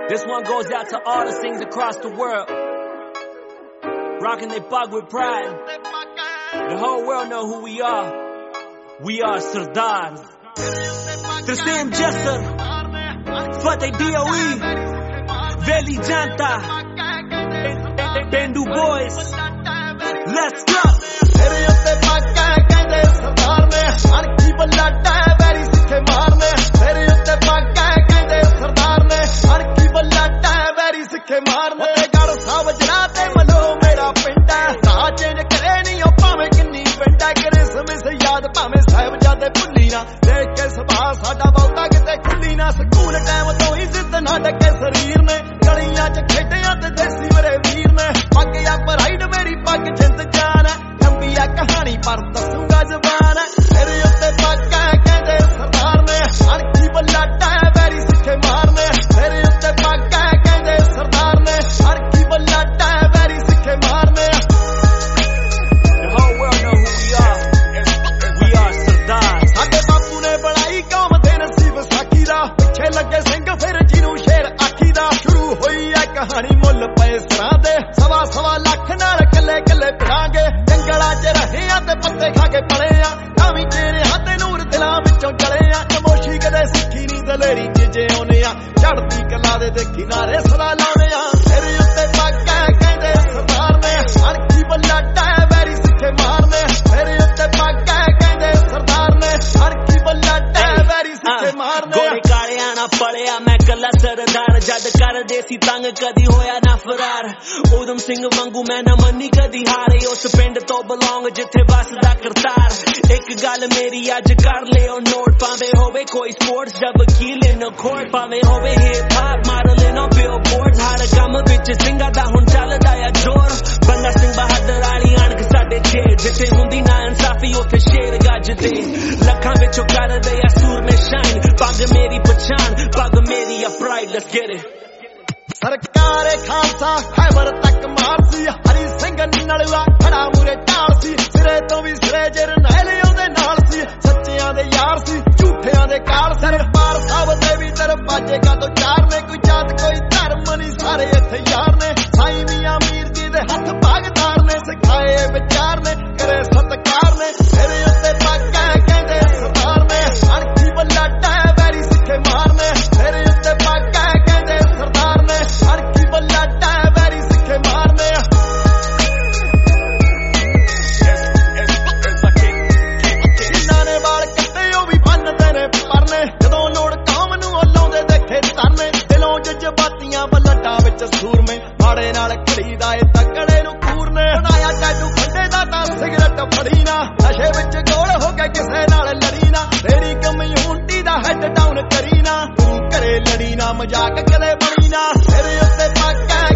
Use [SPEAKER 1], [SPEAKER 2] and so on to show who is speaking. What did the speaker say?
[SPEAKER 1] This one goes out to all the sings across the world, rocking they bug with pride. The whole world know who we are. We are Sardars. Terceiro Jester, Fateh DOE, Veli Janta, Bendu Boys. Let's go.
[SPEAKER 2] तेरे उत्ते पाका कहंदे सरदार ने अणखी बल्लाटा vary सिखे मारने तेरे उत्ते पाका कहंदे सरदार ने अणखी बल्लाटा वैरी सिखे मारने गड़ साहब जना ते मलो मेरा पिंडा राह चेंज करे नहीं ओ भावें किन्नी पिंडा करे समय से याद भावें साहिबजादे भुल्ली ना देख के सुभाह साडा बहुता किते खुल्ली ना स्कूल टाइम तो ही जिद ना डके शरीर ने गलियां च खेडियां ते देसी मेरे वीर ने पग या पराइड मेरी पग जिंद जान कहानी पर दसूंगा जबान तेरे उत्ते पाका कहंदे सरदार ने अणखी बल्लाटा वैरी सिखे मारने तेरे उत्ते पाका कहंदे सरदार ने अणखी बल्लाटा वैरी सिखे मारने
[SPEAKER 1] The whole world know who we are. We are Sardars.
[SPEAKER 2] साडे बापू ने बनाई कौम दे नसीब साखी दा पिछे लगे सिंह फिर जिन्नू शेर आखी दा शुरू होई है कहानी मुੱਲ पए सरां दे सवा सवा लख नाल कल्ले कल्ले पिड़ांगे जंगलां च रहे आ ते पत्ते खा के पले आ तावीं तेरे हत्थ नूर दिलां विचों जले आ नमोशी कदे सिੱਖੀ नहीं दलेरी च जिउने आ चढ़दी कला दे किनारे सदा लाउने आ तेरे उत्ते पाका कहंदे सरदार ने अणखी बल्लाटा वैरी सिखे मारने तेरे उत्ते पाका कहंदे सरदार ने अणखी बल्लाटा वैरी सिखे मारने
[SPEAKER 1] गोरे कालियां ना पलिया मैं कला सरदार जद कर देसी तंग कदी होया ना फरार उधम सिंह वांगू मैं ना मन्नी कदी हारे उस पिंड तो बिलोंग जिथे बसदा करतार एक गल मेरी अज कर लियो नोट पावे होवे कोई स्पोर्ट्स जब वकील इन कोर्ट पावे होवे hip hop model in billboard हर काम विच सिंगा दा हुण चलदा आ जोर बंदा सिंह बहादुर वाली अणख साडे छे जिथे हुंदी ना इंसाफी उथे शेर गजदे लखां विचों करदे आ सूर में शाइन पग मेरी पहचान पग मेरी आ प्राइड लेट्स गेट इट
[SPEAKER 2] सरकार खालसा खैबर तक मारसी हरी सिंह नलवा खड़ा मूरे ढाल सी सिरे तो भी सिरे जरनैल ਉਹਦੇ ਨਾਲ ਸੀ सच्चियां दे यार सी झूठियां दे काल सरदार साहब दे भी दरवाजे का तो चार ने कोई जात कोई धर्म नहीं सारे इत्थे यार ने साईं मियां मीर जी दे हत्थ भागदार ने सिखाए विचार ने करे सत्कार ने तेरे उत्ते पाका कहंदे सरदार ने अणखी बल्लाटा वैरी सिखे मारने तेरे उत्ते पाका कहंदे सरदार ने अणखी बल्लाटा वैरी सिखे मारने जिन्हां ने वाल कट्टे ओ भी बनदे ने परने जदों लोड़ कौम नूं लाउंदे देखे तरने दिलों जज्बातियां बल्लटां विच सूर में माड़े नाल खड़ीदा ए तकड़े नूं कूरने बनाया टैटू खंडे दा तां सिगरट फड़ी ना नशे विच गोल हो के किसे नाल लड़ी ना तेरी कम्यूनिटी दा हेड डाउन करी ना तू घरे लड़ी ना मजाक कदे बणी ना तेरे उत्ते पाका